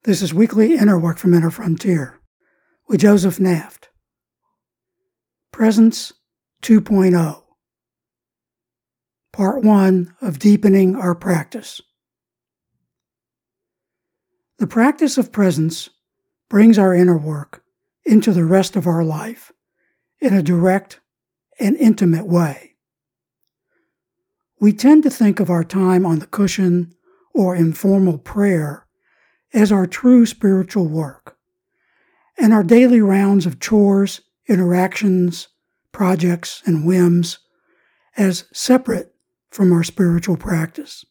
This is Weekly Inner Work from Inner Frontier with Joseph Naft. Presence 2.0, Part 1 of Deepening Our Practice. The practice of presence brings our inner work into the rest of our life in a direct and intimate way. We tend to think of our time on the cushion or informal prayer as our true spiritual work, and our daily rounds of chores, interactions, projects, and whims as separate from our spiritual practice.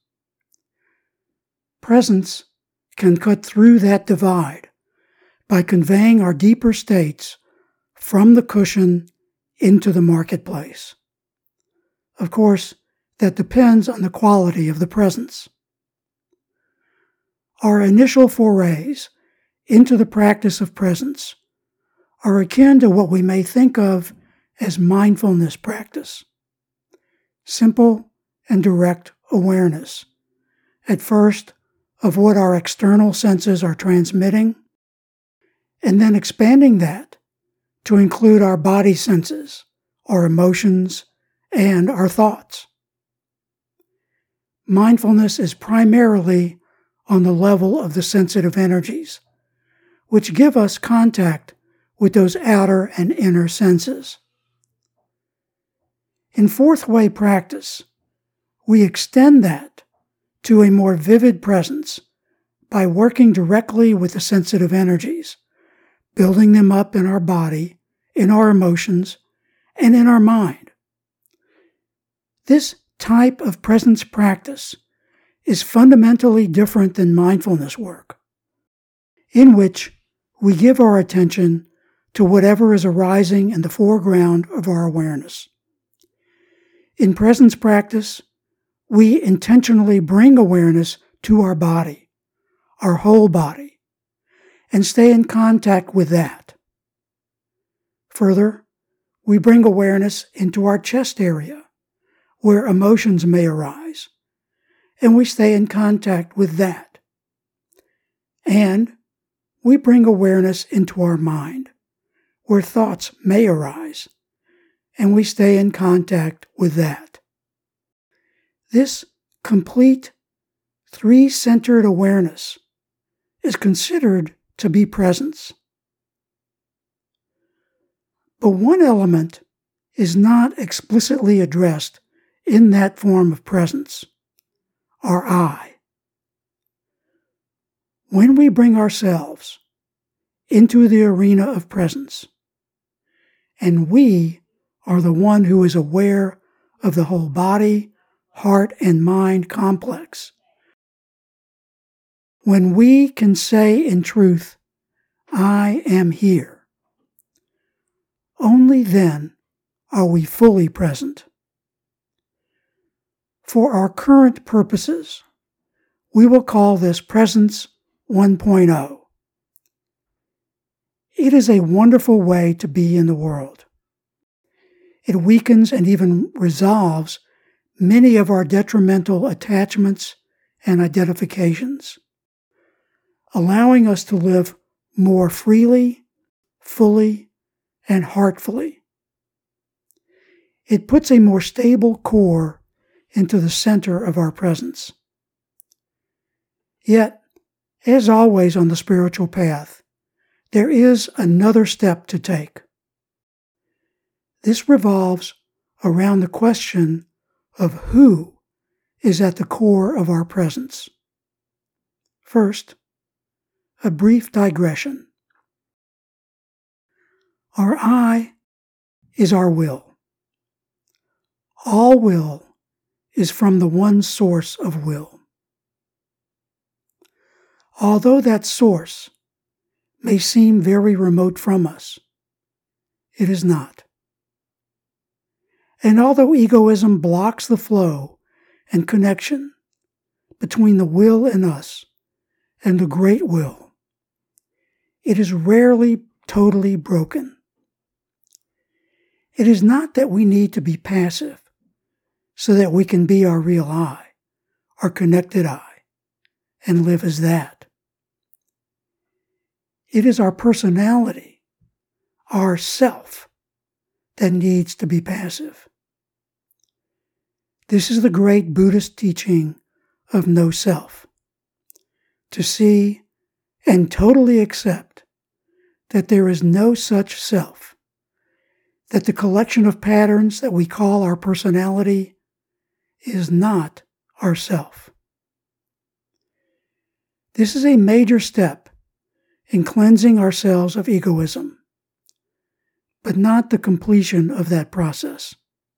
Presence can cut through that divide by conveying our deeper states from the cushion into the marketplace. Of course, that depends on the quality of the presence. Our initial forays into the practice of presence are akin to what we may think of as mindfulness practice. Simple and direct awareness, at first of what our external senses are transmitting, and then expanding that to include our body senses, our emotions, and our thoughts. Mindfulness is primarily on the level of the sensitive energies, which give us contact with those outer and inner senses. In fourth way practice, we extend that to a more vivid presence by working directly with the sensitive energies, building them up in our body, in our emotions, and in our mind. This type of presence practice is fundamentally different than mindfulness work, in which we give our attention to whatever is arising in the foreground of our awareness. In presence practice, we intentionally bring awareness to our body, our whole body, and stay in contact with that. Further, we bring awareness into our chest area, where emotions may arise, and we stay in contact with that. And we bring awareness into our mind, where thoughts may arise, and we stay in contact with that. This complete three-centered awareness is considered to be presence. But one element is not explicitly addressed in that form of presence: our I. When we bring ourselves into the arena of presence, and we are the one who is aware of the whole body, heart, and mind complex, when we can say in truth, I am here, only then are we fully present. For our current purposes, we will call this Presence 1.0. It is a wonderful way to be in the world. It weakens and even resolves many of our detrimental attachments and identifications, allowing us to live more freely, fully, and heartfully. It puts a more stable core into the center of our presence. Yet, as always on the spiritual path, there is another step to take. This revolves around the question of who is at the core of our presence. First, a brief digression. Our I is our will. All will is from the one source of will. Although that source may seem very remote from us, it is not. And although egoism blocks the flow and connection between the will in us and the great will, it is rarely totally broken. It is not that we need to be passive so that we can be our real I, our connected I, and live as that. It is our personality, our self, that needs to be passive. This is the great Buddhist teaching of no self, to see and totally accept that there is no such self, that the collection of patterns that we call our personality is not ourself. This is a major step in cleansing ourselves of egoism, but not the completion of that process.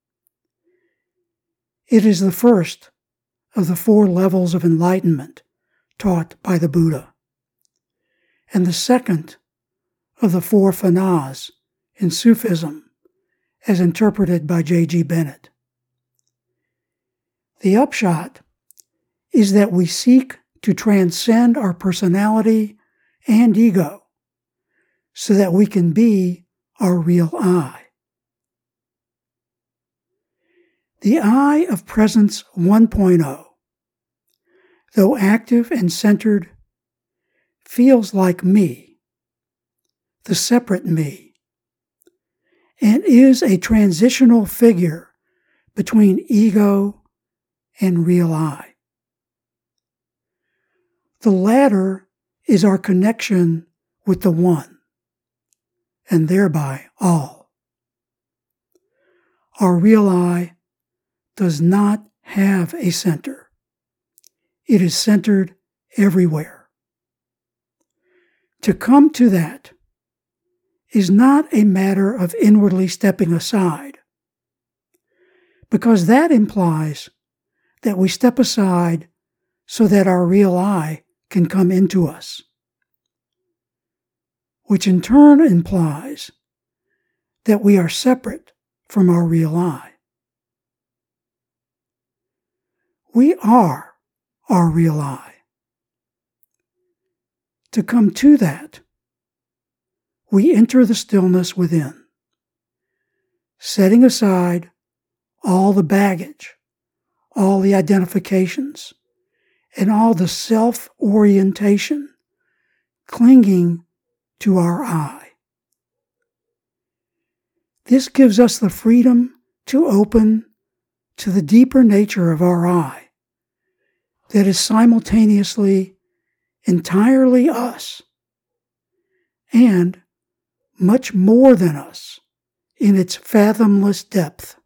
It is the first of the 4 levels of enlightenment taught by the Buddha, and the second of the 4 fanas in Sufism as interpreted by J.G. Bennett. The upshot is that we seek to transcend our personality and ego so that we can be our real I. The I of Presence 1.0, though active and centered, feels like me, the separate me, and is a transitional figure between ego and real I. The latter is our connection with the One, and thereby all. Our real I does not have a center. It is centered everywhere. To come to that is not a matter of inwardly stepping aside, because that implies that we step aside so that our real I can come into us, which in turn implies that we are separate from our real I. We are our real I. To come to that, we enter the stillness within, setting aside all the baggage, all the identifications, and all the self-orientation clinging to our I. This gives us the freedom to open to the deeper nature of our I, that is simultaneously entirely us and much more than us in its fathomless depth.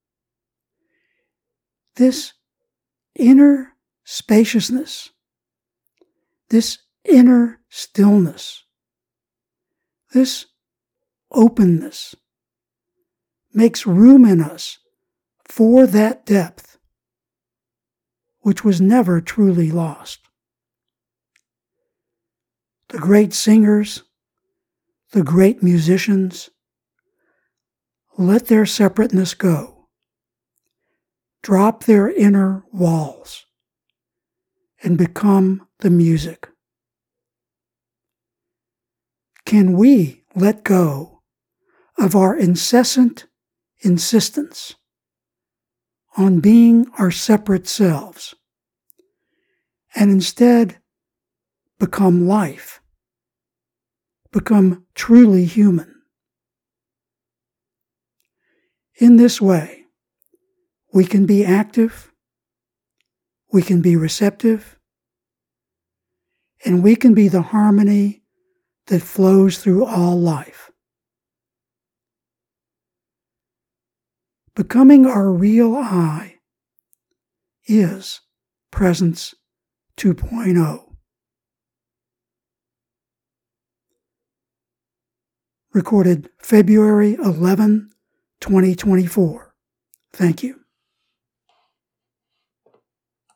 This inner spaciousness, this inner stillness, this openness makes room in us for that depth, which was never truly lost. The great singers, the great musicians, let their separateness go, drop their inner walls, and become the music. Can we let go of our incessant insistence on being our separate selves and instead become life, become truly human? In this way, we can be active, we can be receptive, and we can be the harmony that flows through all life. Becoming our real I is Presence 2.0. Recorded February 11, 2024. Thank you.